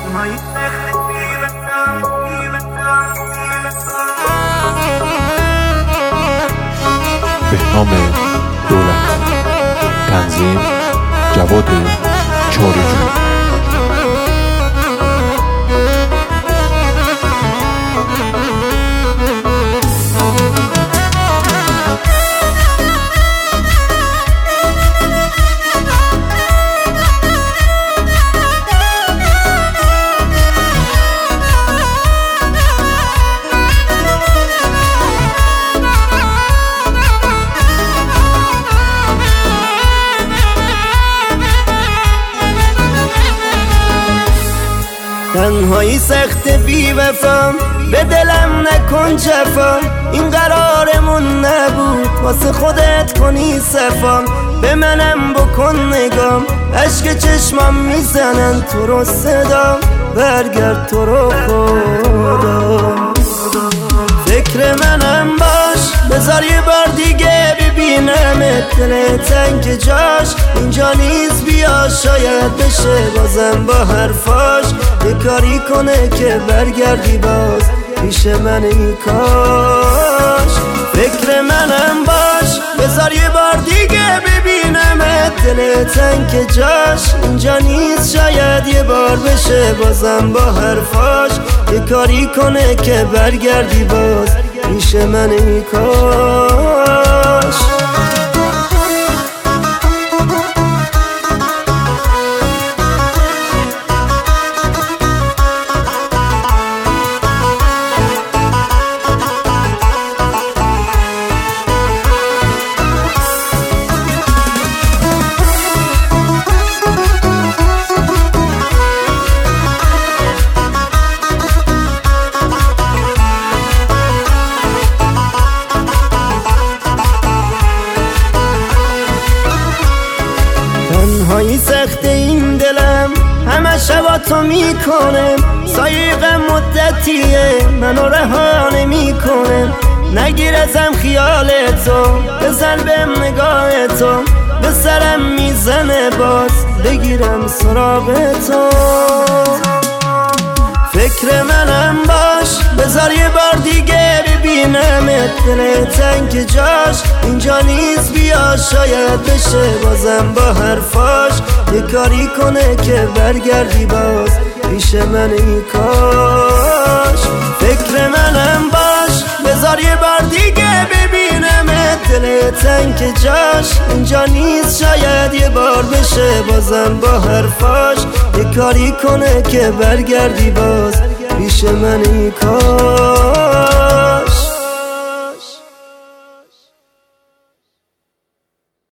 بهنام دولت. تنظیم جواد چارجو. تنهایی سخت بی وفام، به دلم نکن جفا. این قرارمون نبود واسه خودت کنی صفام. به منم بکن نگام، عشق چشمام میزنن تو رو صدام. برگرد تو رو خدا، فکر منم باش. بذار یه بار دیگه ببینم دل تنگ جاش. اینجا نیست بیا، شاید بشه بازم با حرفاش یه کاری کنه که برگردی باز پیش من. ای کاش فکر منم باش. بذار یه بار دیگه ببینم دل تنگ جاش. اینجا نیست، شاید یه بار بشه بازم با حرفاش یه کاری کنه که برگردی باز پیش من. ای کاش تنهایی سخت این دلم، همه شبا تو میکنه. سایق مدتیه منو رها نمیکنه. نگیر ازم خیال تو، بزن بهم نگاه تو. به سرم میزنه باز بگیرم سراغ تو. فکر منم باش. بذار یه بار دیگه ببینم دل تنگ جاش. اینجا نیست بیا، شاید بشه بازم با حرفاش یه کاری کنه که برگردی باز پیش من. ای کاش فکر منم باش. بذار یه بار دیگه ببینم دل تنگ جاش. اینجا نیست، شاید یه بار بشه بازم با حرفاش یه کاری کنه که برگردی باز پیش من. ای کاش